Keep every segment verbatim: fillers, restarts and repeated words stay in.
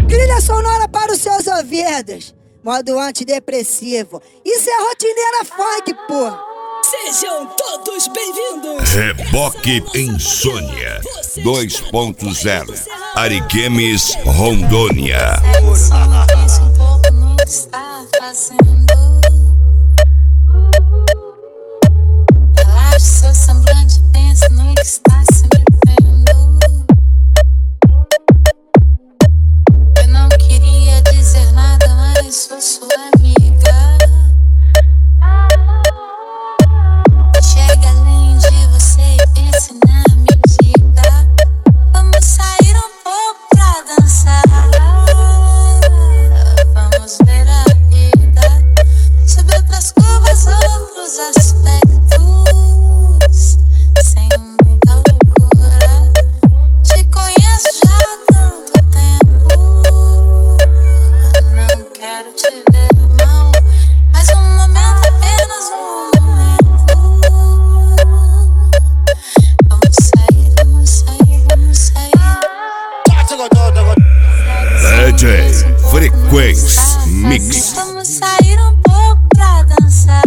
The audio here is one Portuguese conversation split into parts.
Trilha sonora para os seus ouvidos. Modo antidepressivo. Isso é rotineira funk, pô. Sejam todos bem-vindos. Reboque Insônia dois ponto zero. Ariquemes, Rondônia. Pensa um pouco no que está fazendo. Relaxe seu semblante, pensa no que está se metendo. Eu não queria dizer nada, mas sou sua amiga. Chega além de você e pense na medida. Vamos sair um pouco pra dançar. Vamos ver a vida sob outras curvas, outros aspectos. Sem muita loucura. Te conheço já há tanto tempo. Não quero te ver mal, mas um momento, apenas um momento. Vamos sair, vamos sair, vamos sair. D J Frequência Mix. Vamos sair um pouco pra dançar.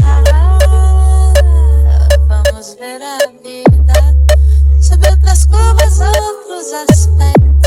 Vamos ver a vida sob outras curvas, outros aspectos.